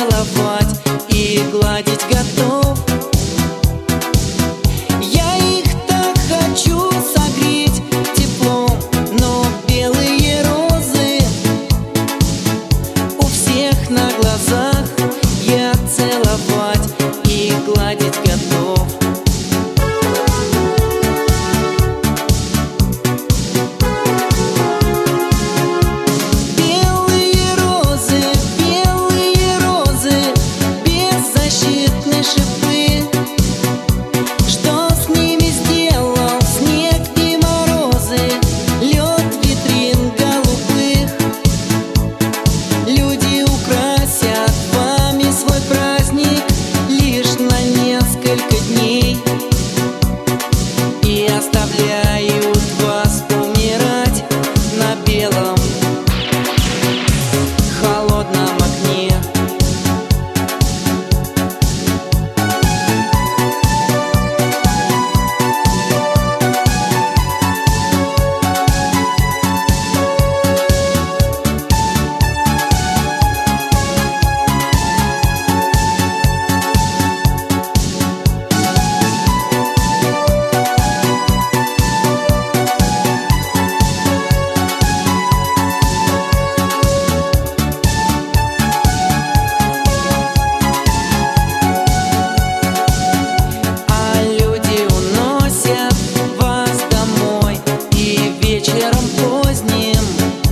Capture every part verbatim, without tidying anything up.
целовать и гладить готов. Я их так хочу согреть теплом, но белые розы у всех на глазах я целовать и гладить готов. Оставляют вас умирать на белом холодном окне. Вечером поздним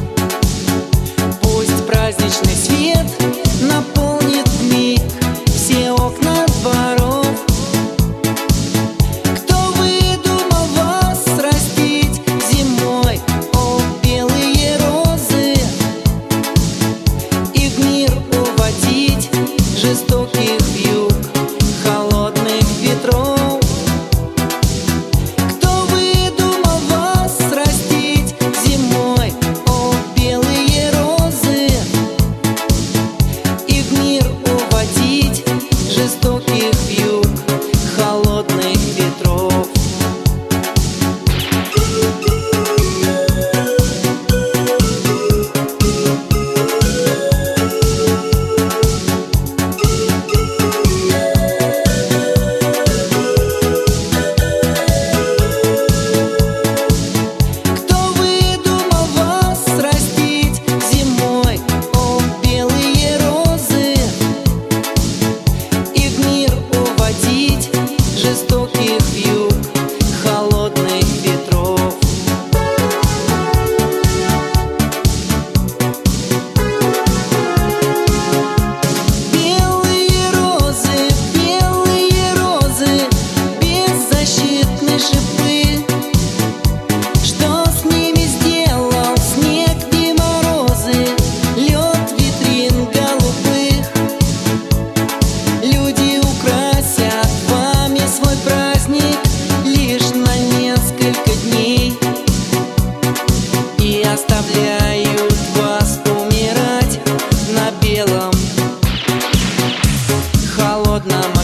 пусть праздничный свет наполнит вмиг все окна дворов. Кто выдумал вас растить зимой, о, белые розы, и в мир уводить жестоких вьюг, холодных ветров? Жестоких вьюг, холодных ветров. Кто выдумал вас растить зимой, о, белые розы, и в мир уводить жестоких вьюг, холодных ветров? Белые розы, белые розы, беззащитны шипы. Что с ними сделал снег и морозы, лед витрин голубых? Люди украсят вами свой праздник лишь на несколько дней и оставляют вас умирать на белом холодном